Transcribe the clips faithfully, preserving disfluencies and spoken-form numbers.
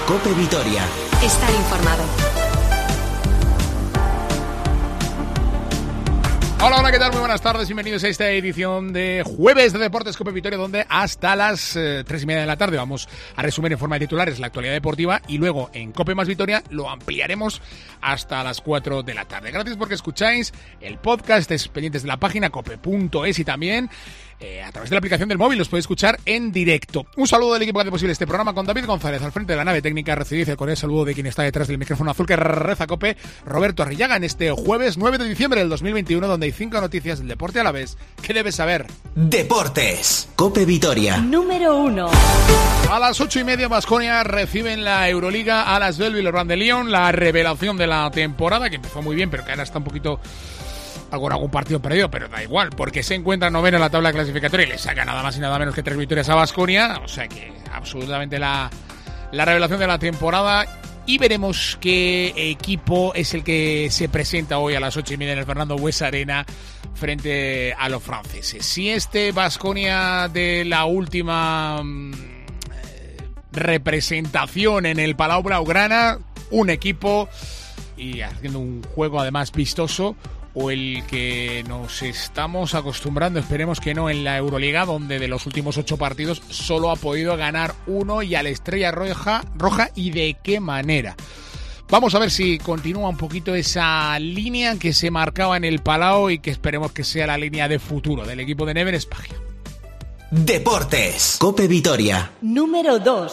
COPE Vitoria. Estar informado. Hola, hola, ¿qué tal? Muy buenas tardes, bienvenidos a esta edición de Jueves de Deportes COPE Vitoria, donde hasta las eh, tres y media de la tarde vamos a resumir en forma de titulares la actualidad deportiva y luego en COPE más Vitoria lo ampliaremos hasta las cuatro de la tarde. Gracias porque escucháis el podcast, estáis pendientes de la página cope punto es y también eh, a través de la aplicación del móvil los podéis escuchar en directo. Un saludo del equipo que hace posible este programa con David González al frente de la nave técnica. Recibid el cordial saludo de quien está detrás del micrófono azul que reza COPE, Roberto Arrillaga, en este jueves nueve de diciembre del dos mil veintiuno, donde hay cinco noticias del deporte a la vez. ¿Qué debes saber? Deportes. COPE Vitoria. Número uno. A las ocho y media, Baskonia recibe en la Euroliga a las Villarreal de Lyon, la revelación de la temporada, que empezó muy bien, pero que ahora está un poquito con algún partido perdido, pero da igual, porque se encuentra noveno en la tabla clasificatoria y le saca nada más y nada menos que tres victorias a Baskonia, o sea que absolutamente la, la revelación de la temporada. Y veremos qué equipo es el que se presenta hoy a las ocho y media en el Fernando Buesa Arena frente a los franceses. Si este Baskonia de la última mmm, representación en el Palau Blaugrana, un equipo y haciendo un juego además vistoso, o el que nos estamos acostumbrando, esperemos que no, en la Euroliga, donde de los últimos ocho partidos solo ha podido ganar uno y a la Estrella Roja, roja y de qué manera. Vamos a ver si continúa un poquito esa línea que se marcaba en el Palau y que esperemos que sea la línea de futuro del equipo de Neven Espagia. Deportes. COPE Vitoria. Número dos.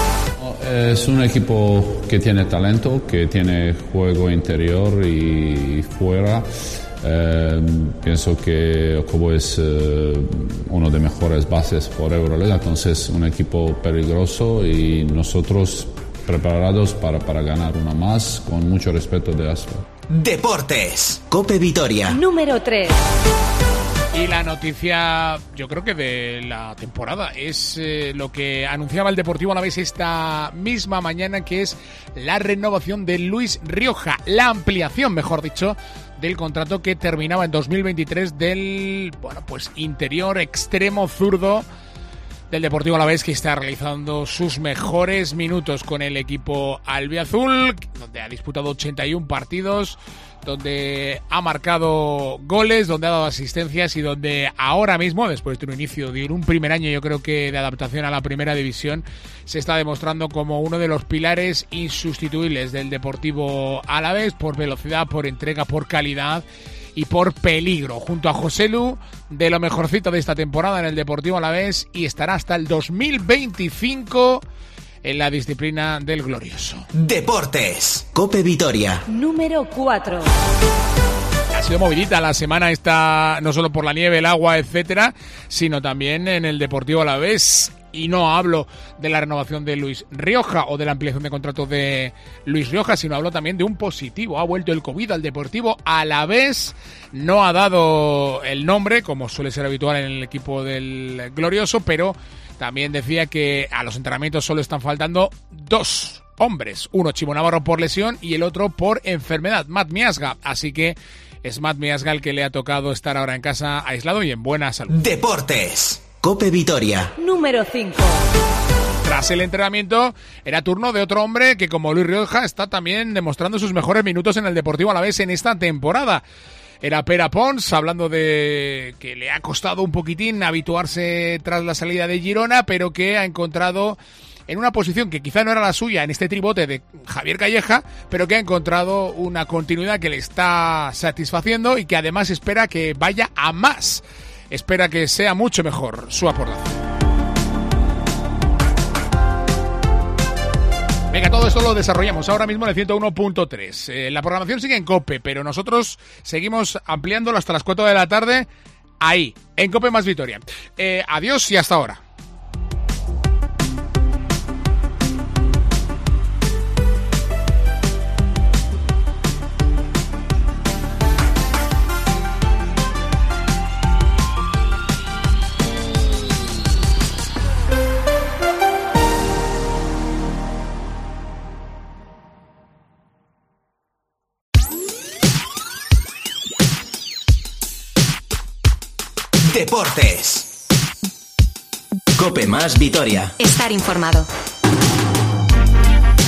Es un equipo que tiene talento, que tiene juego interior y fuera. Eh, pienso que Okobo es eh, uno de mejores bases por Euroliga, entonces un equipo peligroso y nosotros preparados para, para ganar uno más, con mucho respeto de Asfalt. Deportes. COPE Vitoria. Número tres. Y la noticia, yo creo que de la temporada, es eh, lo que anunciaba el Deportivo Alavés esta misma mañana, que es la renovación de Luis Rioja, la ampliación, mejor dicho, del contrato que terminaba en dos mil veintitrés del, bueno, pues interior extremo zurdo del Deportivo Alavés, que está realizando sus mejores minutos con el equipo albiazul, donde ha disputado ochenta y un partidos, donde ha marcado goles, donde ha dado asistencias y donde ahora mismo, después de un inicio de un primer año, yo creo que de adaptación a la primera división, se está demostrando como uno de los pilares insustituibles del Deportivo Alavés, por velocidad, por entrega, por calidad y por peligro, junto a Joselu, de lo mejorcito de esta temporada en el Deportivo Alavés, y estará hasta el dos mil veinticinco en la disciplina del glorioso. Deportes. COPE Vitoria. Número cuatro. Ha sido movidita la semana esta, no solo por la nieve, el agua, etcétera, sino también en el Deportivo Alavés. Y no hablo de la renovación de Luis Rioja o de la ampliación de contrato de Luis Rioja, sino hablo también de un positivo. Ha vuelto el COVID al Deportivo Alavés. No ha dado el nombre, como suele ser habitual en el equipo del glorioso, pero también decía que a los entrenamientos solo están faltando dos hombres. Uno, Chimo Navarro, por lesión, y el otro por enfermedad, Matt Miasga. Así que es Matt Miasga el que le ha tocado estar ahora en casa aislado y en buena salud. Deportes. COPE Vitoria. Número cinco. Tras el entrenamiento, era turno de otro hombre que, como Luis Rioja, está también demostrando sus mejores minutos en el Deportivo Alavés en esta temporada. Era Pere Pons, hablando de que le ha costado un poquitín habituarse tras la salida de Girona, pero que ha encontrado en una posición que quizá no era la suya en este tribote de Javier Calleja, pero que ha encontrado una continuidad que le está satisfaciendo y que además espera que vaya a más. Espera que sea mucho mejor su aportación. Venga, todo esto lo desarrollamos ahora mismo en el ciento uno punto tres. Eh, la programación sigue en COPE, pero nosotros seguimos ampliándolo hasta las cuatro de la tarde, ahí, en COPE más Vitoria. Eh, adiós y hasta ahora. Deportes. COPE más Vitoria. Estar informado.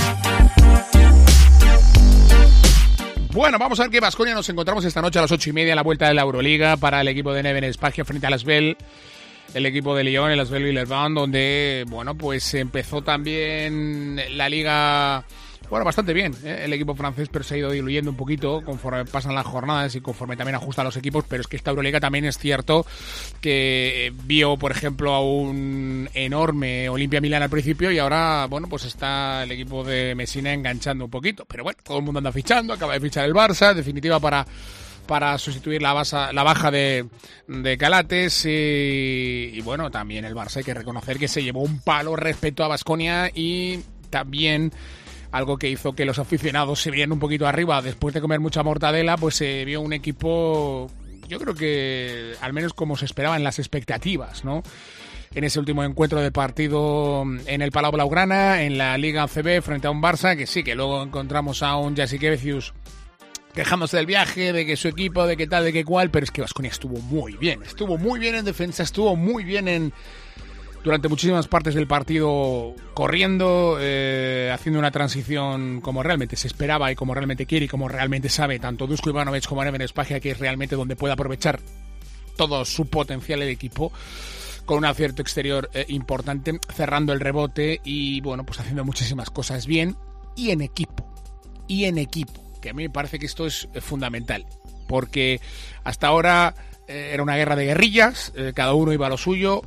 Bueno, vamos a ver qué Baskonia nos encontramos esta noche a las ocho y media en la vuelta de la Euroliga para el equipo de Neven Espagia frente al Asvel, el equipo de Lyon, el Asvel Villeurbanne, donde, bueno, pues empezó también la liga, bueno, bastante bien, ¿eh? El equipo francés, pero se ha ido diluyendo un poquito conforme pasan las jornadas y conforme también ajustan los equipos, pero es que esta Euroliga también es cierto que vio, por ejemplo, a un enorme Olimpia Milán al principio y ahora, bueno, pues está el equipo de Messina enganchando un poquito, pero bueno, todo el mundo anda fichando, acaba de fichar el Barça, en definitiva para... para sustituir la, basa, la baja de, de Calates y, y bueno, también el Barça hay que reconocer que se llevó un palo respecto a Baskonia y también algo que hizo que los aficionados se vieran un poquito arriba después de comer mucha mortadela, pues se vio un equipo, yo creo que al menos como se esperaban las expectativas, ¿no? En ese último encuentro de partido en el Palau Blaugrana, en la Liga A C B frente a un Barça, que sí, que luego encontramos a un Jasikevičius quejándose del viaje, de que su equipo, de qué tal, de qué cual, pero es que Baskonia estuvo muy bien, estuvo muy bien en defensa, estuvo muy bien en durante muchísimas partes del partido corriendo, eh, haciendo una transición como realmente se esperaba y como realmente quiere y como realmente sabe tanto Dusko Ivanovic como Neven Espagia, que es realmente donde puede aprovechar todo su potencial el equipo, con un acierto exterior eh, importante, cerrando el rebote y bueno, pues haciendo muchísimas cosas bien y en equipo, y en equipo. Que a mí me parece que esto es fundamental, porque hasta ahora eh, era una guerra de guerrillas, eh, cada uno iba a lo suyo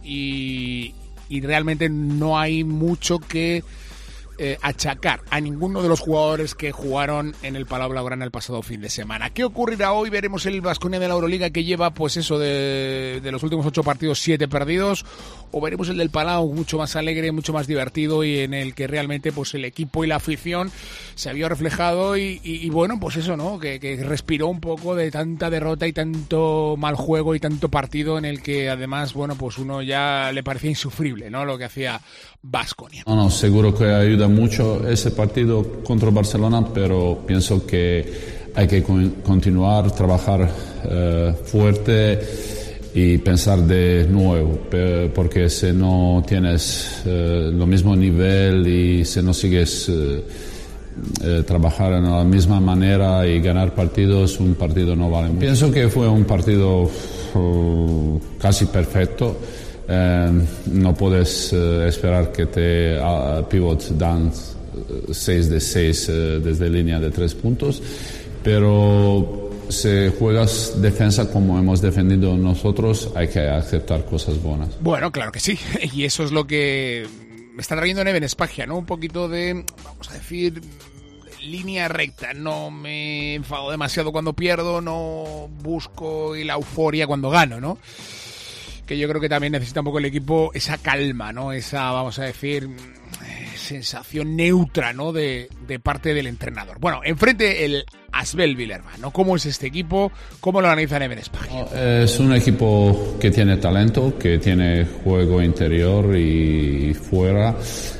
y, y realmente no hay mucho que eh, achacar a ninguno de los jugadores que jugaron en el Palau Blaugrana el pasado fin de semana. ¿Qué ocurrirá hoy? Veremos el Baskonia de la Euroliga, que lleva pues eso de, de los últimos ocho partidos, siete perdidos, o veremos el del Palau mucho más alegre, mucho más divertido y en el que realmente pues el equipo y la afición se vio reflejado y, y, y bueno, pues eso, ¿no? Que, que respiró un poco de tanta derrota y tanto mal juego y tanto partido en el que además, bueno, pues uno ya le parecía insufrible, ¿no? Lo que hacía Baskonia. No, no, seguro que ayuda mucho ese partido contra Barcelona, pero pienso que hay que con, continuar, trabajar eh, fuerte y pensar de nuevo, porque si no tienes eh, lo mismo nivel y si no sigues eh, eh, trabajar en la misma manera y ganar partidos, un partido no vale mucho. Pienso que fue un partido uh, casi perfecto. Eh, no puedes eh, esperar que te uh, pivot dan seis de seis eh, desde línea de tres puntos, pero si juegas defensa como hemos defendido nosotros, hay que aceptar cosas buenas. Bueno, claro que sí, y eso es lo que me está trayendo Neven Espagia, ¿no? Un poquito de, vamos a decir, línea recta. No me enfado demasiado cuando pierdo, no busco y la euforia cuando gano, ¿no? Que yo creo que también necesita un poco el equipo esa calma, ¿no? Esa, vamos a decir, sensación neutra, ¿no? De, de parte del entrenador. Bueno, enfrente el Asvel Villeurbanne, ¿no? ¿Cómo es este equipo? ¿Cómo lo analiza Neven Espagia? Es un equipo que tiene talento, que tiene juego interior y fuera.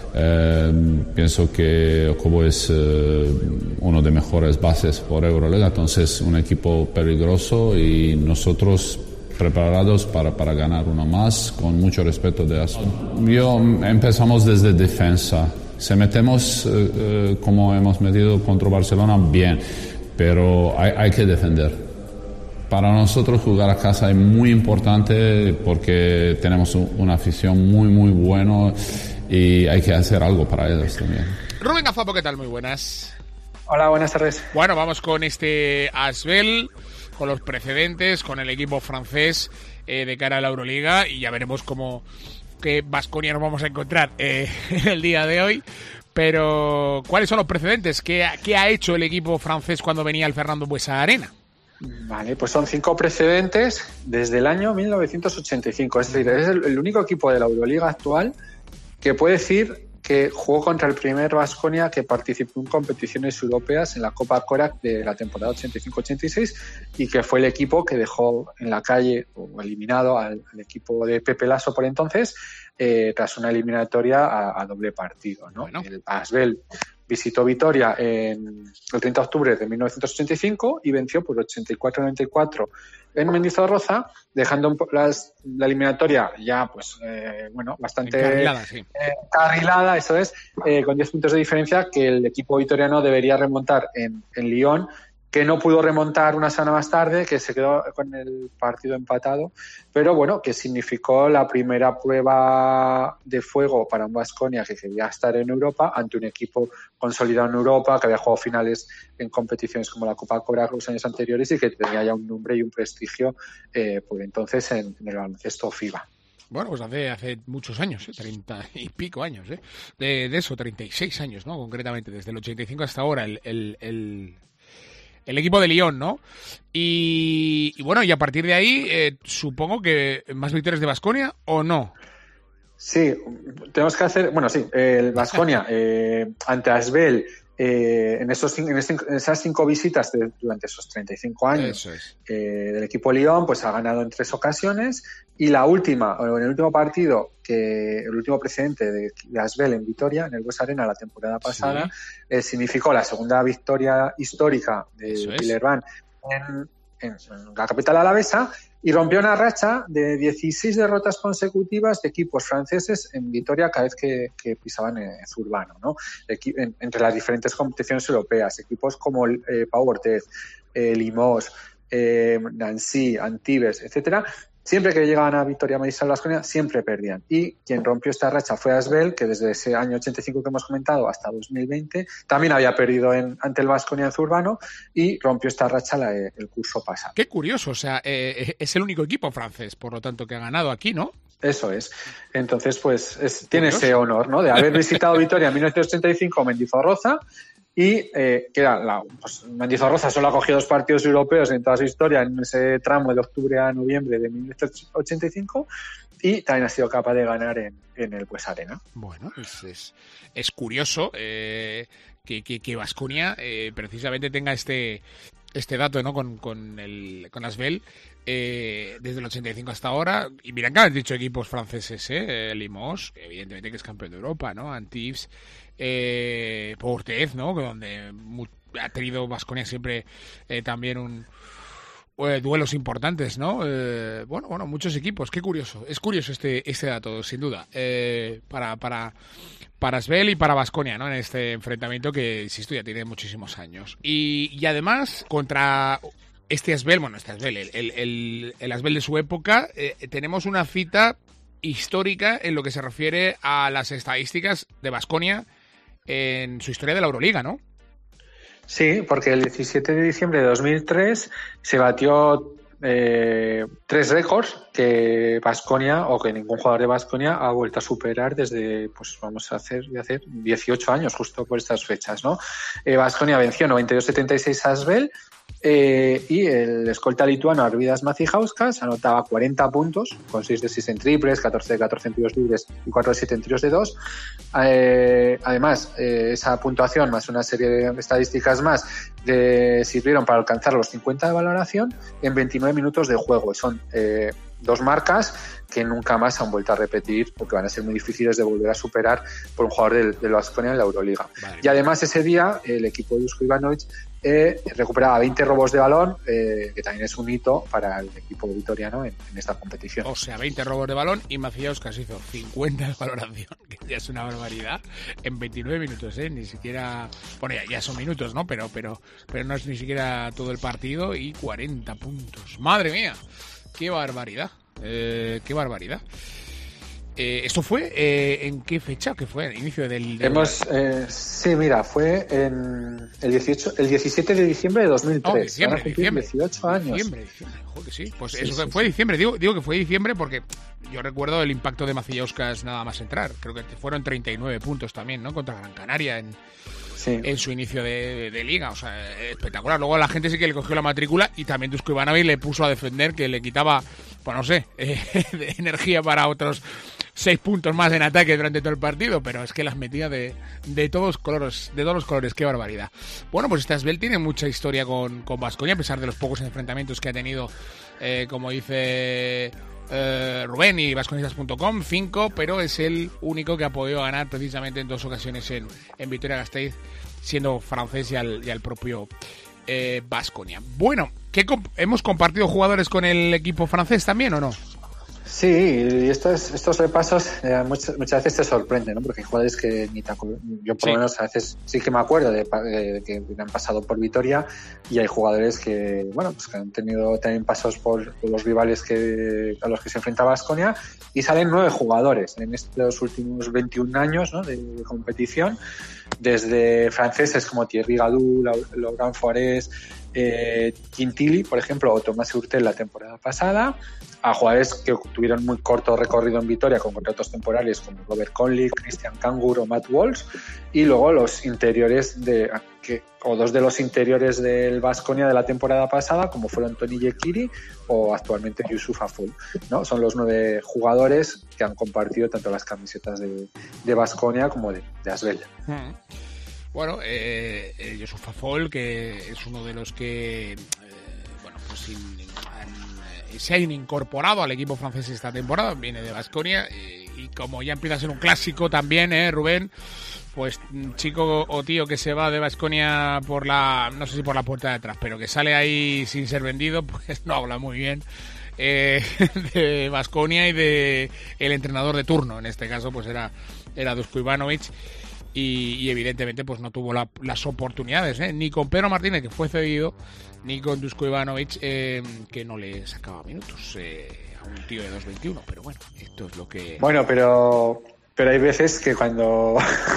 Eh, pienso que Okobo es eh, uno de mejores bases por Euroliga, entonces un equipo peligroso y nosotros preparados para, para ganar uno más, con mucho respeto de Asvel. Yo empezamos desde defensa. Si metemos eh, eh, como hemos metido contra Barcelona, bien, pero hay, hay que defender. Para nosotros jugar a casa es muy importante porque tenemos un, una afición muy, muy buena y hay que hacer algo para ellos también. Rubén Gazapo, ¿qué tal? Muy buenas. Hola, buenas tardes. Bueno, vamos con este Asvel, con los precedentes, con el equipo francés eh, de cara a la Euroliga y ya veremos cómo qué Baskonia nos vamos a encontrar eh, en el día de hoy. Pero, ¿cuáles son los precedentes? ¿Qué, qué ha hecho el equipo francés cuando venía el Fernando Buesa Arena? Vale, pues son cinco precedentes desde el año mil novecientos ochenta y cinco. Es decir, es el, el único equipo de la Euroliga actual que puede decir que jugó contra el primer Baskonia que participó en competiciones europeas en la Copa Korak de la temporada ochenta y cinco ochenta y seis y que fue el equipo que dejó en la calle o eliminado al, al equipo de Pepe Lasso por entonces eh, tras una eliminatoria a, a doble partido, ¿no? Bueno. El Asvel visitó Vitoria en el treinta de octubre de mil novecientos ochenta y cinco y venció por ochenta y cuatro noventa y cuatro en Mendizorroza, dejando las, la eliminatoria ya, pues, eh, bueno, bastante encarrilada, sí. eh, encarrilada, eso es, eh, con diez puntos de diferencia que el equipo vitoriano debería remontar en, en Lyon que no pudo remontar una semana más tarde, que se quedó con el partido empatado, pero bueno, que significó la primera prueba de fuego para un Baskonia que quería estar en Europa ante un equipo consolidado en Europa, que había jugado finales en competiciones como la Copa Cora los años anteriores y que tenía ya un nombre y un prestigio eh, por entonces en, en el baloncesto FIBA. Bueno, pues hace, hace muchos años, ¿eh? treinta y pico años, ¿eh? De, de eso, treinta y seis años, ¿no? Concretamente, desde el ochenta y cinco hasta ahora, el, el, el, el equipo de Lyon, ¿no? Y, y bueno, y a partir de ahí, eh, supongo que más victorias de Baskonia, ¿o no? Sí, tenemos que hacer, bueno, sí, el Baskonia eh, ante Asvel, eh, en, esos, en, este, en esas cinco visitas de, durante esos treinta y cinco años es. eh, del equipo Lyon, pues ha ganado en tres ocasiones, y la última, o en el último partido, que el último precedente de, de Asvel en Vitoria, en el Bues Arena la temporada pasada, sí. eh, significó la segunda victoria histórica de Villeurbanne en, en, en la capital alavesa, y rompió una racha de dieciséis derrotas consecutivas de equipos franceses en Vitoria cada vez que, que pisaban en Zurbano, ¿no? Equi- en, entre las diferentes competiciones europeas, equipos como eh, Pau Orthez, eh, Limoges, eh, Nancy, Antibes, etcétera. Siempre que llegaban a Vitoria, Mariscal, Baskonia, siempre perdían. Y quien rompió esta racha fue Asvel, que desde ese año ochenta y cinco que hemos comentado hasta dos mil veinte también había perdido en, ante el Baskonia en Zurbano y rompió esta racha la, el curso pasado. Qué curioso, o sea, eh, es el único equipo francés, por lo tanto, que ha ganado aquí, ¿no? Eso es. Entonces, pues es, tiene ese honor, ¿no? De haber visitado Vitoria en mil novecientos ochenta y cinco, Mendizorroza. Y eh, que era la, pues, Mendizorroza solo ha cogido dos partidos europeos en toda su historia en ese tramo de octubre a noviembre de mil novecientos ochenta y cinco y también ha sido capaz de ganar en, en el Bues Arena. Bueno, es, es, es curioso eh, que, que, que Baskonia eh, precisamente tenga este este dato, ¿no? Con, con el con Asvel eh, desde el ochenta y cinco hasta ahora. Y mira que han dicho equipos franceses, ¿eh? Limoges, evidentemente que es campeón de Europa, ¿no? Antibes, eh, Pau Orthez, ¿no? Donde mu- ha tenido Baskonia siempre eh, también un eh, duelos importantes, ¿no? Eh, bueno, bueno, muchos equipos. Qué curioso. Es curioso este este dato, sin duda. Eh, para para para Asvel y para Baskonia, ¿no? En este enfrentamiento que, insisto, ya tiene muchísimos años. Y, y además, contra este Asvel, bueno, este Asvel, el, el, el, el Asvel de su época, eh, tenemos una cita histórica en lo que se refiere a las estadísticas de Baskonia en su historia de la Euroliga, ¿no? Sí, porque el diecisiete de diciembre de dos mil tres se batió eh, tres récords que Baskonia o que ningún jugador de Baskonia ha vuelto a superar desde, pues vamos a hacer, de hace dieciocho años, justo por estas fechas, ¿no? Baskonia eh, venció noventa y dos setenta y seis a Asvel. Eh, y el escolta lituano Arvydas Macijauskas anotaba cuarenta puntos con seis de seis en triples, catorce de catorce en tiros libres y cuatro de siete en tiros de dos. Eh, además, eh, esa puntuación más una serie de estadísticas más le sirvieron para alcanzar los cincuenta de valoración en veintinueve minutos de juego. Y son eh, dos marcas que nunca más han vuelto a repetir porque van a ser muy difíciles de volver a superar por un jugador del, del Baskonia en la Euroliga. Vale. Y además ese día el equipo de Dusko Ivanovic eh, recuperaba veinte robos de balón, eh, que también es un hito para el equipo vitoriano en, en esta competición. O sea, veinte robos de balón y Macijauskas hizo cincuenta de valoración, que ya es una barbaridad, en veintinueve minutos, ¿eh? Ni siquiera... Bueno, ya, ya son minutos, ¿no? Pero, pero, pero no es ni siquiera todo el partido y cuarenta puntos. ¡Madre mía! ¡Qué barbaridad! Eh, ¡Qué barbaridad! Eh, ¿Esto fue eh, en qué fecha? ¿Qué fue? ¿El inicio del...? del... Hemos, eh, sí, mira, fue en el, dieciocho, el diecisiete de diciembre de dos mil tres. Oh, diciembre, diciembre. dieciocho años. Diciembre, diciembre. Joder, sí. Pues sí, eso sí, fue sí. diciembre. Digo, digo que fue diciembre porque yo recuerdo el impacto de Macijauskas nada más entrar. Creo que fueron treinta y nueve puntos también, ¿no? Contra Gran Canaria en... Sí. En su inicio de, de liga, o sea, espectacular. Luego la gente sí que le cogió la matrícula y también Dusko Ivanovic le puso a defender, que le quitaba, pues no sé, eh, de energía para otros seis puntos más en ataque durante todo el partido, pero es que las metía de, de todos colores, de todos los colores, qué barbaridad. Bueno, pues este Asvel tiene mucha historia con, con Baskonia, a pesar de los pocos enfrentamientos que ha tenido, eh, como dice... Uh, Rubén y Baskonistas punto com, cinco, pero es el único que ha podido ganar precisamente en dos ocasiones en, en Vitoria-Gasteiz, siendo francés y al, y al propio Baskonia. Eh, bueno, ¿qué comp- ¿hemos compartido jugadores con el equipo francés también o no? Sí, y estos, estos repasos eh, muchas, muchas veces te sorprenden, ¿no? Porque hay jugadores que ni te acuerdas. Yo por lo sí. menos a veces sí que me acuerdo de, de, de que han pasado por Vitoria, y hay jugadores que, bueno, pues que han tenido también pasos por, por los rivales que a los que se enfrenta Baskonia, y salen nueve jugadores en estos últimos veintiún años, ¿no? de, de competición, desde franceses como Thierry Gadou, Laurent Forest, eh, Quintili, por ejemplo, o Tomás Hurtel la temporada pasada, a jugadores que tuvieron muy corto recorrido en Vitoria con contratos temporales como Robert Conley, Christian Kangur o Matt Walsh, y luego los interiores de que, o dos de los interiores del Baskonia de la temporada pasada, como fueron Tony Yekiri o actualmente Yusuf Aful, ¿no? Son los nueve jugadores que han compartido tanto las camisetas de Baskonia como de, de Asvel. Hmm. Bueno, eh, eh, Yusuf Aful, que es uno de los que eh, bueno, pues in, han, eh, se han incorporado al equipo francés esta temporada, viene de Baskonia, eh, y como ya empieza a ser un clásico también, eh, Rubén, pues chico o tío que se va de Baskonia por la, no sé si por la puerta de atrás, pero que sale ahí sin ser vendido, pues no habla muy bien eh, de Baskonia y de el entrenador de turno, en este caso pues era, era Dusko Ivanovic. Y, y evidentemente pues no tuvo la, las oportunidades, ¿eh? Ni con Pedro Martínez, que fue cedido, ni con Dusko Ivanovic, eh, que no le sacaba minutos eh, a un tío de dos veintiuno. Pero bueno, esto es lo que... Bueno, pero pero hay veces que cuando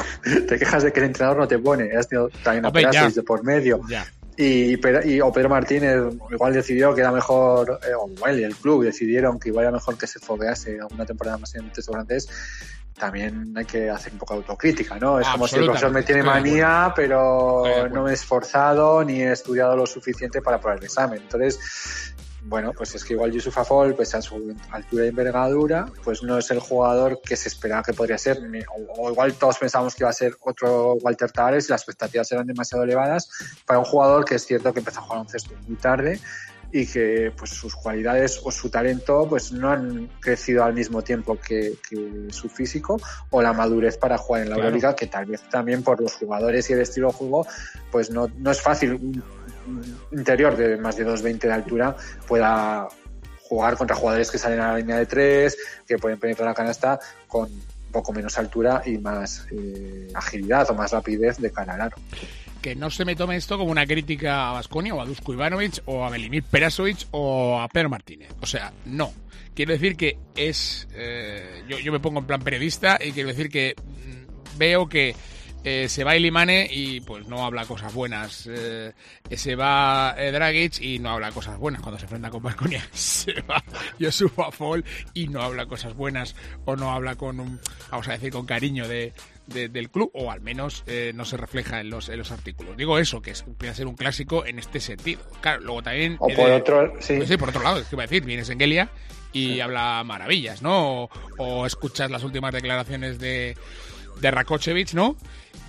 te quejas de que el entrenador no te pone, has tenido también a Perasovic de por medio. Ya. Y, y o Pedro Martínez igual decidió que era mejor, eh, o él y el club decidieron que igual era mejor que se foguease alguna temporada más en el texto francés. También hay que hacer un poco de autocrítica, ¿no? Es como si el profesor me tiene manía, pero no me he esforzado ni he estudiado lo suficiente para probar el examen. Entonces, bueno, pues es que igual Yusuf Afol, pues a su altura y envergadura, pues no es el jugador que se esperaba que podría ser, o, o igual todos pensábamos que iba a ser otro Walter Tavares y las expectativas eran demasiado elevadas para un jugador que es cierto que empezó a jugar un cesto muy tarde y que pues sus cualidades o su talento pues no han crecido al mismo tiempo que, que su físico o la madurez para jugar en la claro. Euroliga, que tal vez también por los jugadores y el estilo de juego pues no, no es fácil un, un interior de más de dos veinte de altura pueda jugar contra jugadores que salen a la línea de tres, que pueden penetrar la canasta con un poco menos altura y más eh, agilidad o más rapidez de cara al aro. Que no se me tome esto como una crítica a Baskonia o a Dusko Ivanovic o a Velimir Perasovic o a Pedro Martínez. O sea, no. Quiero decir que es... Eh, yo, yo me pongo en plan periodista y quiero decir que mm, veo que eh, se va Ilimane y pues no habla cosas buenas. Eh, se va eh, Dragic y no habla cosas buenas cuando se enfrenta con Baskonia. Se va Yusuf Afol y no habla cosas buenas o no habla con un, vamos a decir, con cariño de... De, del club, o al menos eh, no se refleja en los en los artículos. Digo eso, que es, puede ser un clásico en este sentido. Claro, luego también... O por de, otro, sí. Pues sí, por otro lado, es que iba a decir, vienes en Gelia y sí. habla maravillas, ¿no? O, o escuchas las últimas declaraciones de, de Rakočević, ¿no?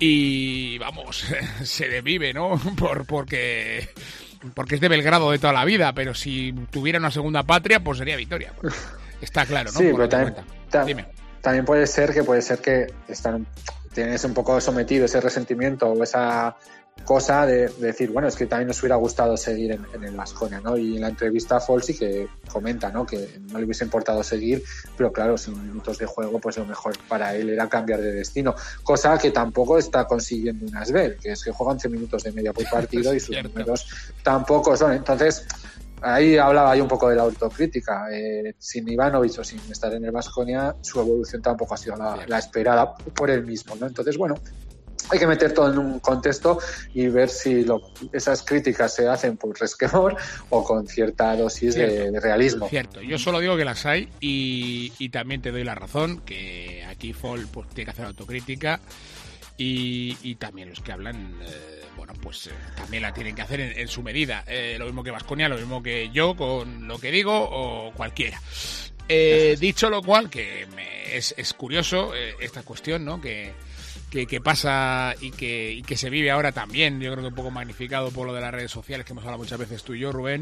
Y, vamos, se desvive, ¿no? Por, porque... Porque es de Belgrado de toda la vida, pero si tuviera una segunda patria, pues sería Vitoria. Está claro, ¿no? Sí, pero también... Dime. También puede ser que puede ser que están, tienes un poco sometido ese resentimiento o esa cosa de, de decir, bueno, es que también nos hubiera gustado seguir en, en el Baskonia, ¿no? Y en la entrevista Fall sí que comenta, ¿no? Que no le hubiese importado seguir, pero claro, sin minutos de juego, pues lo mejor para él era cambiar de destino, cosa que tampoco está consiguiendo un Asvel, que es que juega once minutos de media por partido y sus números tampoco son. Entonces, ahí hablaba yo un poco de la autocrítica. Eh, sin Ivanovic o sin estar en el Baskonia, su evolución tampoco ha sido la, la esperada por él mismo, ¿no? Entonces, bueno, hay que meter todo en un contexto y ver si lo, esas críticas se hacen por resquemor o con cierta dosis de, de realismo. Cierto, yo solo digo que las hay y, y también te doy la razón, que aquí Fall pues, tiene que hacer autocrítica y, y también los que hablan... Eh, bueno, pues eh, también la tienen que hacer en, en su medida. Eh, lo mismo que Baskonia, lo mismo que yo con lo que digo o cualquiera. Eh, dicho lo cual, que me, es, es curioso eh, esta cuestión, ¿no? Que, que, que pasa y que, y que se vive ahora también. Yo creo que un poco magnificado por lo de las redes sociales que hemos hablado muchas veces tú y yo, Rubén.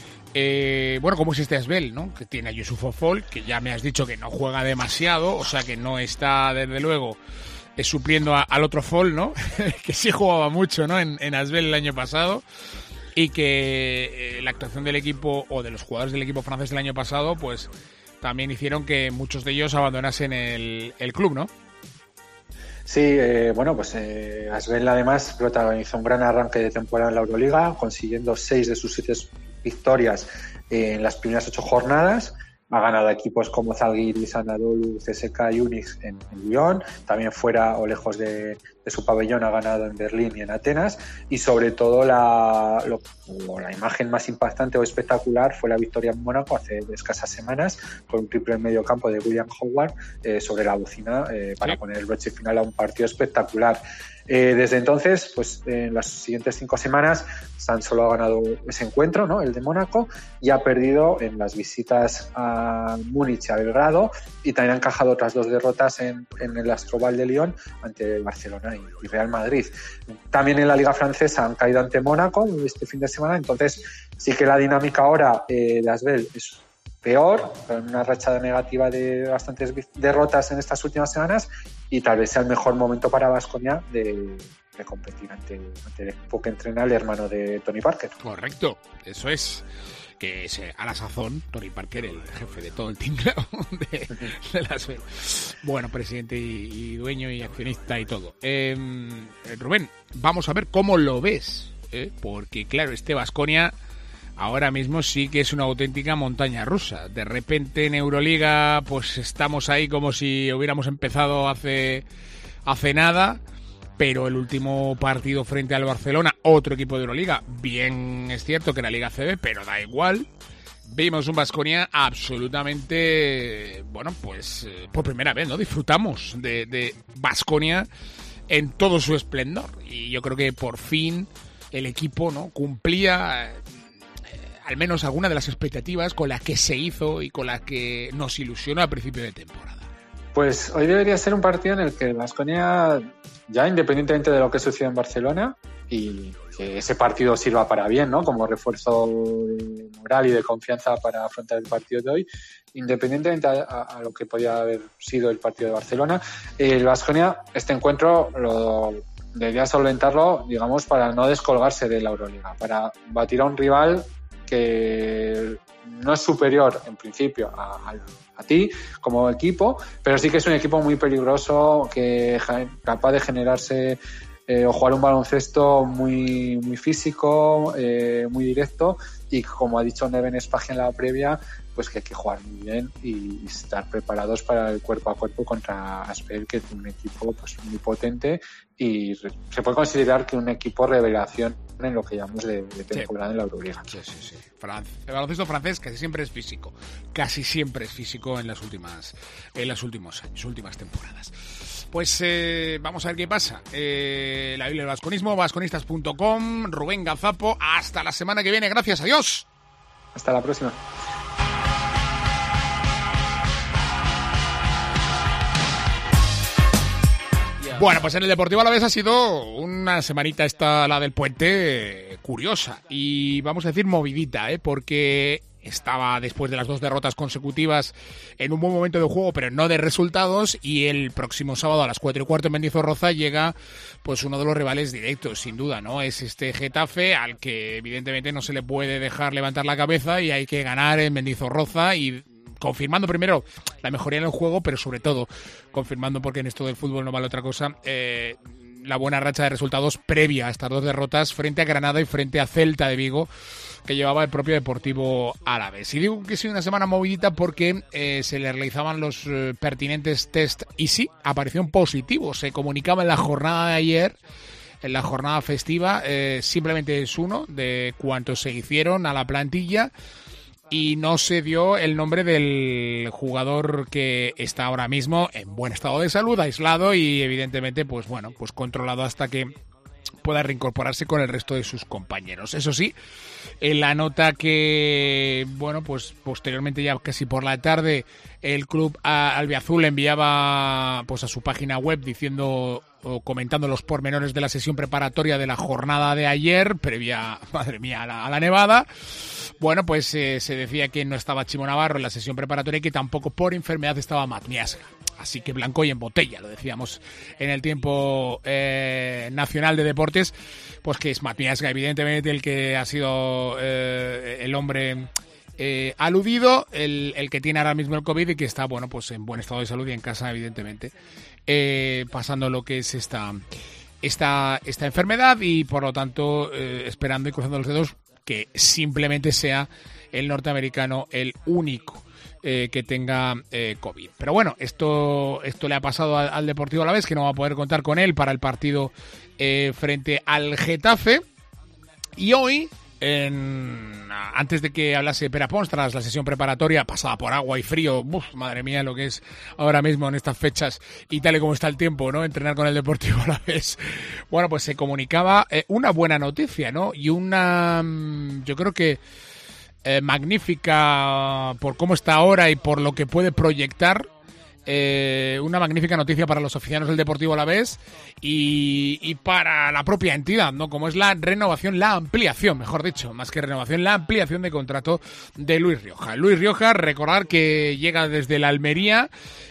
Eh, bueno, como es este Asvel, ¿no? Que tiene a Yusuf Afol, que ya me has dicho que no juega demasiado, o sea que no está desde luego... Es supliendo a, al otro Fall, ¿no? Que sí jugaba mucho, ¿no? En, en Asvel el año pasado y que eh, la actuación del equipo o de los jugadores del equipo francés el año pasado, pues, también hicieron que muchos de ellos abandonasen el, el club, ¿no? Sí, eh, bueno, pues eh, Asbel además protagonizó un gran arranque de temporada en la Euroliga, consiguiendo seis de sus siete victorias en las primeras ocho jornadas. Ha ganado a equipos como Zalgiris, Anadolu, C S K y Unix en, en Lyon. También fuera o lejos de, de su pabellón ha ganado en Berlín y en Atenas. Y sobre todo la, lo, la imagen más impactante o espectacular fue la victoria en Mónaco hace escasas semanas con un triple en medio campo de William Howard eh, sobre la bocina eh, para sí. poner el broche final a un partido espectacular. Eh, desde entonces, pues en las siguientes cinco semanas, San solo ha ganado ese encuentro, ¿no? El de Mónaco, y ha perdido en las visitas a Múnich y a Belgrado, y también ha encajado otras dos derrotas en, en el Astroval de Lyon ante Barcelona y, y Real Madrid. También en la Liga Francesa han caído ante Mónaco este fin de semana, entonces sí que la dinámica ahora eh, de Asbel es peor, con una racha negativa de bastantes derrotas en estas últimas semanas, y tal vez sea el mejor momento para Baskonia de, de competir ante, ante el equipo que entrena el hermano de Tony Parker. Correcto, eso es. Que es a la sazón Tony Parker, el jefe de todo el tinglado de, de las... Bueno, presidente y, y dueño y accionista y todo. Eh, Rubén, vamos a ver cómo lo ves, ¿eh? Porque claro, este Baskonia ahora mismo sí que es una auténtica montaña rusa. De repente en Euroliga pues estamos ahí como si hubiéramos empezado hace, hace nada, pero el último partido frente al Barcelona, otro equipo de Euroliga, bien es cierto que era Liga C B, pero da igual, vimos un Baskonia absolutamente, bueno, pues por primera vez, ¿no? Disfrutamos de, de Baskonia en todo su esplendor, y yo creo que por fin el equipo, ¿no?, cumplía al menos alguna de las expectativas con las que se hizo y con las que nos ilusionó al principio de temporada. Pues hoy debería ser un partido en el que el Baskonia, ya independientemente de lo que suceda en Barcelona, y que ese partido sirva para bien, ¿no?, como refuerzo de moral y de confianza para afrontar el partido de hoy, independientemente a, a, a lo que podía haber sido el partido de Barcelona, el Baskonia, este encuentro lo debería solventarlo, digamos, para no descolgarse de la Euroliga, para batir a un rival que no es superior en principio a, a, a ti como equipo, pero sí que es un equipo muy peligroso, que es capaz de generarse eh, o jugar un baloncesto muy, muy físico, eh, muy directo, y como ha dicho Neven Spagia en la previa, pues que hay que jugar muy bien y estar preparados para el cuerpo a cuerpo contra Asbel, que es un equipo pues muy potente, y se puede considerar que un equipo revelación en lo que llamamos de, de temporada sí. en la Euroliga. Sí, sí, sí. El baloncesto francés casi siempre es físico, casi siempre es físico en las últimas, en los últimos años, últimas temporadas. Pues eh, vamos a ver qué pasa. Eh, la Biblia del Baskonismo, baskonistas punto com, Rubén Gazapo, hasta la semana que viene. Gracias, adiós. Hasta la próxima. Bueno, pues en el Deportivo Alavés ha sido una semanita esta, la del puente, curiosa y vamos a decir movidita, ¿eh? Porque estaba después de las dos derrotas consecutivas en un buen momento de juego, pero no de resultados, y el próximo sábado a las cuatro y cuarto en Mendizorroza llega pues uno de los rivales directos, sin duda, ¿no? Es este Getafe, al que evidentemente no se le puede dejar levantar la cabeza y hay que ganar en Mendizorroza, y confirmando primero la mejoría en el juego, pero sobre todo confirmando, porque en esto del fútbol no vale otra cosa, eh, la buena racha de resultados previa a estas dos derrotas frente a Granada y frente a Celta de Vigo, que llevaba el propio Deportivo Alavés. Y digo que ha sido una semana movidita porque eh, se le realizaban los eh, pertinentes test y sí, apareció un positivo. Se comunicaba en la jornada de ayer, en la jornada festiva, eh, simplemente es uno de cuantos se hicieron a la plantilla, y no se dio el nombre del jugador que está ahora mismo en buen estado de salud, aislado y evidentemente pues bueno, pues controlado hasta que pueda reincorporarse con el resto de sus compañeros. Eso sí, en la nota que, bueno, pues posteriormente, ya casi por la tarde, el club albiazul enviaba pues a su página web diciendo o comentando los pormenores de la sesión preparatoria de la jornada de ayer, previa, madre mía, a la, a la nevada. Bueno, pues eh, se decía que no estaba Chimo Navarro en la sesión preparatoria y que tampoco por enfermedad estaba Matt Miazga. Así que blanco y en botella, lo decíamos en el tiempo eh, nacional de deportes, pues que es Matt Miazga, evidentemente el que ha sido eh, el hombre eh, aludido, el, el que tiene ahora mismo el COVID y que está, bueno, pues en buen estado de salud y en casa, evidentemente, eh, pasando lo que es esta, esta, esta enfermedad y, por lo tanto, eh, esperando y cruzando los dedos que simplemente sea el norteamericano el único eh, que tenga eh, COVID. Pero bueno, esto, esto le ha pasado al, al Deportivo Alavés, que no va a poder contar con él para el partido eh, frente al Getafe. Y hoy, en, antes de que hablase Pere Pons, tras la sesión preparatoria pasada por agua y frío, uf, madre mía, lo que es ahora mismo en estas fechas y tal y como está el tiempo, ¿no? Entrenar con el Deportivo Alavés. Bueno, pues se comunicaba eh, una buena noticia, ¿no? Y una, yo creo que eh, magnífica por cómo está ahora y por lo que puede proyectar. Eh, una magnífica noticia para los aficionados del Deportivo Alavés y, y para la propia entidad, ¿no? Como es la renovación, la ampliación, mejor dicho, más que renovación, la ampliación de contrato de Luis Rioja. Luis Rioja, recordar que llega desde la Almería,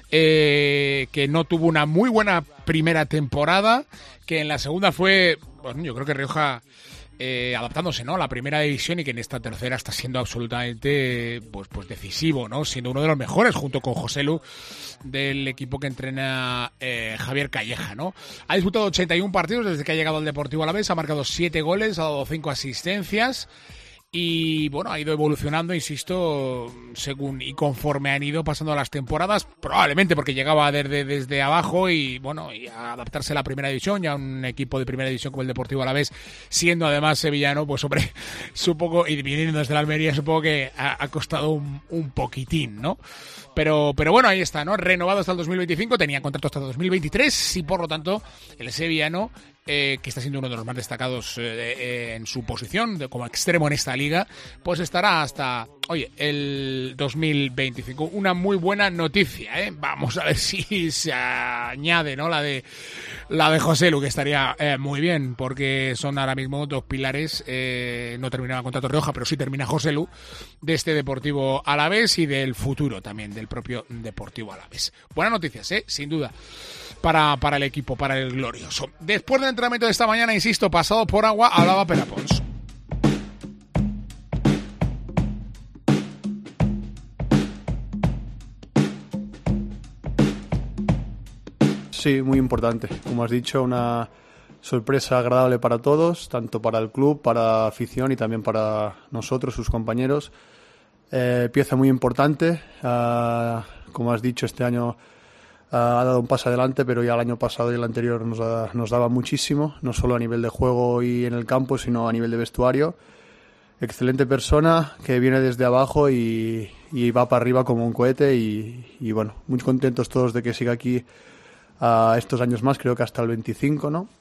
eh, que no tuvo una muy buena primera temporada, que en la segunda fue, bueno, yo creo que Rioja Eh, adaptándose, ¿no?, a la primera división y que en esta tercera está siendo absolutamente pues, pues decisivo, ¿no?, siendo uno de los mejores junto con Joselu del equipo que entrena eh, Javier Calleja, ¿no? Ha disputado ochenta y uno partidos desde que ha llegado al Deportivo Alavés, ha marcado siete goles, ha dado cinco asistencias. Y bueno, ha ido evolucionando, insisto, según y conforme han ido pasando las temporadas, probablemente porque llegaba desde, desde abajo y bueno, y a adaptarse a la primera división, ya un equipo de primera división como el Deportivo Alavés, siendo además sevillano, pues hombre, supongo, y viniendo desde la Almería, supongo que ha, ha costado un, un poquitín, ¿no? Pero, pero bueno, ahí está, ¿no? Renovado hasta el dos mil veinticinco, tenía contrato hasta el dos mil veintitrés y por lo tanto el sevillano, Eh, que está siendo uno de los más destacados eh, eh, en su posición de, como extremo en esta liga, pues estará hasta, oye, el dos mil veinticinco. Una muy buena noticia, ¿eh? Vamos a ver si se añade, ¿no?, la de la de Joselu, que estaría eh, muy bien, porque son ahora mismo dos pilares. Eh, no terminaba contrato Rioja, pero sí termina Joselu, de este Deportivo Alavés y del futuro también del propio Deportivo Alavés. Buenas noticias, ¿eh? Sin duda. Para, para el equipo, para el glorioso. Después del entrenamiento de esta mañana, insisto, pasado por agua, hablaba Pere Pons. Sí, muy importante. Como has dicho, una sorpresa agradable para todos, tanto para el club, para la afición y también para nosotros, sus compañeros. Eh, pieza muy importante. Uh, como has dicho, este año Uh, ha dado un paso adelante, pero ya el año pasado y el anterior nos, da, nos daba muchísimo, no solo a nivel de juego y en el campo, sino a nivel de vestuario. Excelente persona que viene desde abajo y, y va para arriba como un cohete y, y bueno, muy contentos todos de que siga aquí uh, estos años más, creo que hasta el veinticinco, ¿no?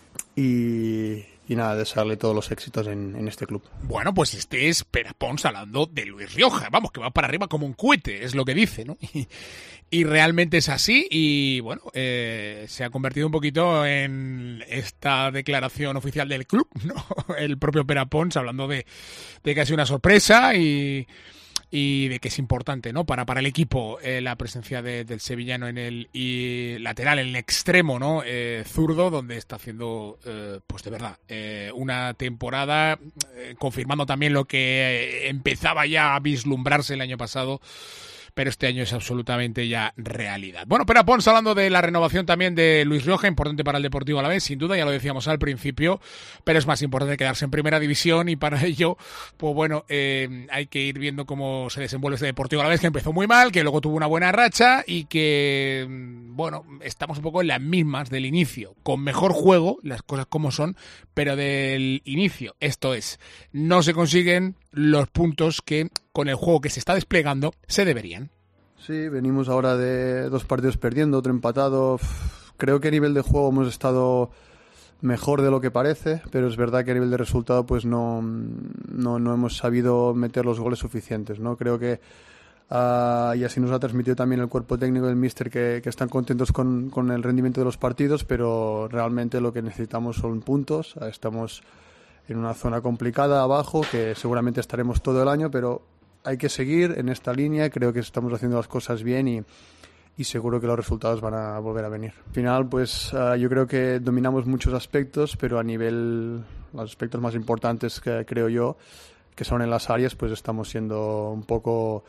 Y, y nada, desearle todos los éxitos en, en este club. Bueno, pues este es Pere Pons hablando de Luis Rioja, vamos, que va para arriba como un cohete, es lo que dice, ¿no? Y, y realmente es así y bueno, eh, se ha convertido un poquito en esta declaración oficial del club, ¿no? El propio Pere Pons hablando de, de que ha sido una sorpresa y... y de que es importante, ¿no?, para, para el equipo eh, la presencia de, del sevillano en el y lateral, en el extremo, ¿no?, eh, zurdo, donde está haciendo, eh, pues de verdad, eh, una temporada, eh, confirmando también lo que eh, empezaba ya a vislumbrarse el año pasado, pero este año es absolutamente ya realidad. Bueno, Pere Pons hablando de la renovación también de Luis Rioja, importante para el Deportivo Alavés, sin duda, ya lo decíamos al principio, pero es más importante quedarse en primera división y para ello, pues bueno, eh, hay que ir viendo cómo se desenvuelve este Deportivo Alavés, que empezó muy mal, que luego tuvo una buena racha y que, bueno, estamos un poco en las mismas del inicio, con mejor juego, las cosas como son, pero del inicio, esto es, no se consiguen los puntos que con el juego que se está desplegando se deberían. Sí, venimos ahora de dos partidos perdiendo, otro empatado. Creo que a nivel de juego hemos estado mejor de lo que parece, pero es verdad que a nivel de resultado pues no, no, no hemos sabido meter los goles suficientes, ¿no? Creo que uh, y así nos ha transmitido también el cuerpo técnico del míster que, que están contentos con, con el rendimiento de los partidos, pero realmente lo que necesitamos son puntos. Estamos en una zona complicada abajo, que seguramente estaremos todo el año, pero hay que seguir en esta línea. Creo que estamos haciendo las cosas bien y, y seguro que los resultados van a volver a venir. Al final, pues uh, yo creo que dominamos muchos aspectos, pero a nivel, los aspectos más importantes que creo yo, que son en las áreas, pues estamos siendo un poco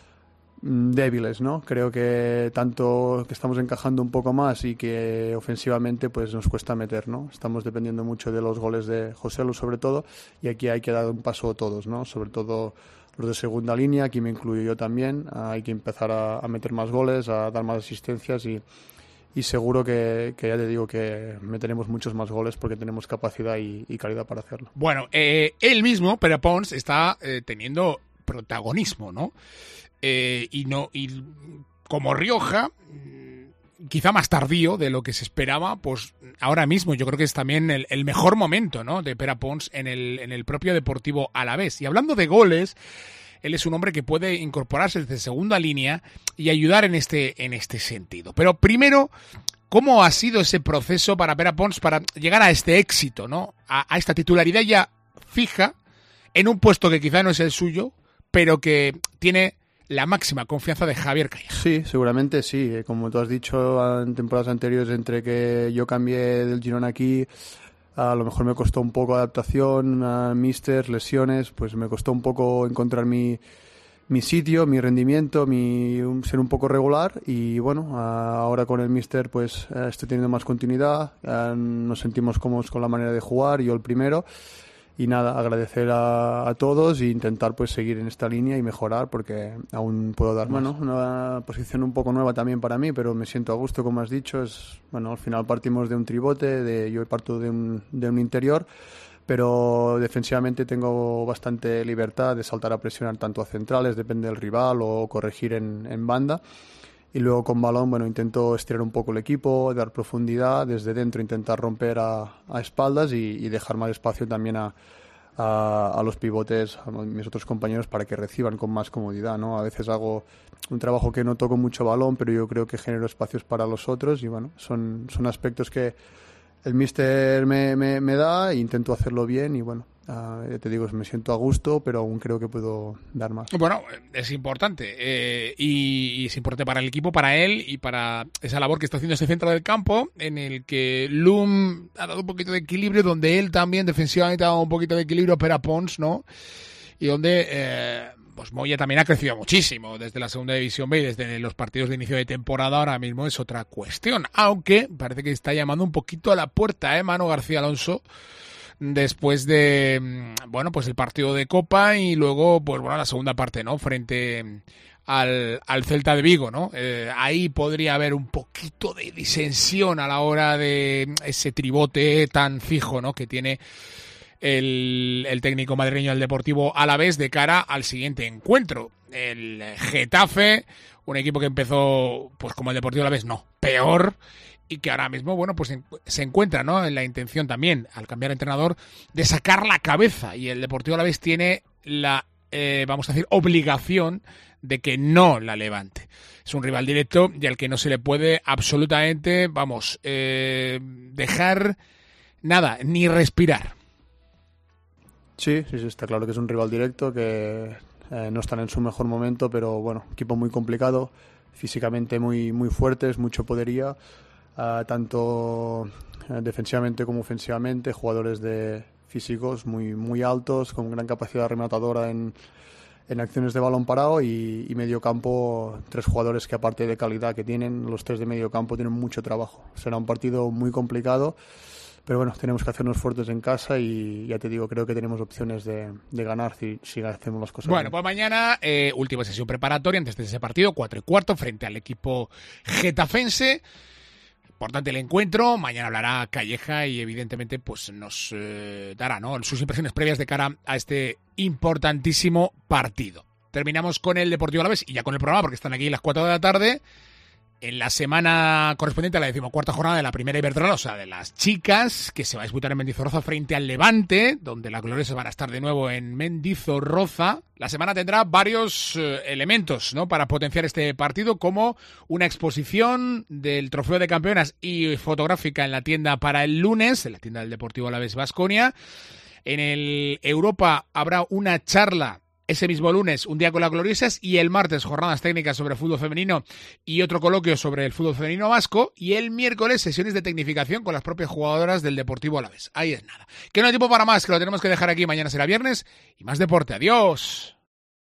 débiles, ¿no? Creo que tanto que estamos encajando un poco más y que ofensivamente pues nos cuesta meter, ¿no? Estamos dependiendo mucho de los goles de Joselu sobre todo, y aquí hay que dar un paso todos, ¿no? Sobre todo los de segunda línea, aquí me incluyo yo también, hay que empezar a, a meter más goles, a dar más asistencias y, y seguro que, que ya te digo que meteremos muchos más goles porque tenemos capacidad y, y calidad para hacerlo. Bueno, eh, él mismo, Pere Pons, está eh, teniendo protagonismo, ¿no? Eh, y no y como Rioja, quizá más tardío de lo que se esperaba, pues ahora mismo yo creo que es también el, el mejor momento, ¿no?, de Pere Pons en el, en el propio Deportivo Alavés. Y hablando de goles, él es un hombre que puede incorporarse desde segunda línea y ayudar en este, en este sentido. Pero primero, ¿cómo ha sido ese proceso para Pere Pons para llegar a este éxito, ¿no?, a, a esta titularidad ya fija en un puesto que quizá no es el suyo, pero que tiene la máxima confianza de Javier Calleja? Sí, seguramente sí. Como tú has dicho en temporadas anteriores, entre que yo cambié del Girona aquí, a lo mejor me costó un poco adaptación, a míster, lesiones, pues me costó un poco encontrar mi, mi sitio, mi rendimiento, mi ser un poco regular, y bueno, ahora con el míster pues estoy teniendo más continuidad, nos sentimos cómodos con la manera de jugar, yo el primero. Y nada, agradecer a, a todos e intentar pues seguir en esta línea y mejorar porque aún puedo dar más. Bueno, una posición un poco nueva también para mí, pero me siento a gusto, como has dicho. Es, bueno, al final partimos de un tribote, de, yo parto de un, de un interior, pero defensivamente tengo bastante libertad de saltar a presionar tanto a centrales, depende del rival, o corregir en, en banda. Y luego con balón, bueno, intento estirar un poco el equipo, dar profundidad, desde dentro intentar romper a, a espaldas y, y dejar más espacio también a, a, a los pivotes, a mis otros compañeros, para que reciban con más comodidad, ¿no? A veces hago un trabajo que no toco mucho balón, pero yo creo que genero espacios para los otros y bueno, son, son aspectos que el míster me, me, me da e intento hacerlo bien y bueno, Uh, te digo, me siento a gusto, pero aún creo que puedo dar más. Bueno, es importante eh, y, y es importante para el equipo, para él y para esa labor que está haciendo ese centro del campo, en el que Lum ha dado un poquito de equilibrio, donde él también defensivamente ha dado un poquito de equilibrio, Pere Pons, ¿no? Y donde eh, pues Moya también ha crecido muchísimo desde la segunda división B y desde los partidos de inicio de temporada. Ahora mismo es otra cuestión, aunque parece que está llamando un poquito a la puerta, ¿eh? Manu García Alonso, después de, bueno, pues el partido de Copa y luego, pues bueno, la segunda parte, ¿no?, frente al, al Celta de Vigo, ¿no? Eh, ahí podría haber un poquito de disensión a la hora de ese tribote tan fijo, ¿no?, que tiene el, el técnico madrileño del Deportivo Alavés de cara al siguiente encuentro. El Getafe, un equipo que empezó, pues como el Deportivo Alavés, no, peor, y que ahora mismo, bueno, pues se encuentra, ¿no?, en la intención también, al cambiar de entrenador, de sacar la cabeza. Y el Deportivo Alavés tiene la, eh, vamos a decir, obligación de que no la levante. Es un rival directo y al que no se le puede absolutamente, vamos, eh, dejar nada, ni respirar. Sí, sí, sí, está claro que es un rival directo, que eh, no están en su mejor momento, pero bueno, equipo muy complicado, físicamente muy, muy fuertes, mucho poderío. Uh, tanto uh, defensivamente como ofensivamente, jugadores de físicos muy muy altos, con gran capacidad rematadora en, en acciones de balón parado y, y medio campo, tres jugadores que aparte de calidad que tienen, los tres de medio campo tienen mucho trabajo. Será un partido muy complicado, pero bueno, tenemos que hacernos fuertes en casa y ya te digo, creo que tenemos opciones de, de ganar si, si hacemos las cosas bueno, bien. Pues mañana, eh, última sesión preparatoria antes de ese partido, cuatro y cuarto, frente al equipo getafense. Importante el encuentro, mañana hablará Calleja y evidentemente pues nos eh, dará, ¿no?, sus impresiones previas de cara a este importantísimo partido. Terminamos con el Deportivo Alavés y ya con el programa porque están aquí a las cuatro de la tarde. En la semana correspondiente a la decimocuarta jornada de la primera Iberdrola, o sea, de las chicas, que se va a disputar en Mendizorroza frente al Levante, donde las gloriosas van a estar de nuevo en Mendizorroza. La semana tendrá varios eh, elementos, ¿no?, para potenciar este partido, como una exposición del Trofeo de Campeonas y fotográfica en la tienda para el lunes, en la tienda del Deportivo Alavés Baskonia. En el Europa habrá una charla Ese mismo lunes, un día con las gloriosas, y el martes, jornadas técnicas sobre fútbol femenino y otro coloquio sobre el fútbol femenino vasco, y el miércoles, sesiones de tecnificación con las propias jugadoras del Deportivo Alavés. Ahí es nada. Que no hay tiempo para más, que lo tenemos que dejar aquí. Mañana será viernes y más deporte. ¡Adiós!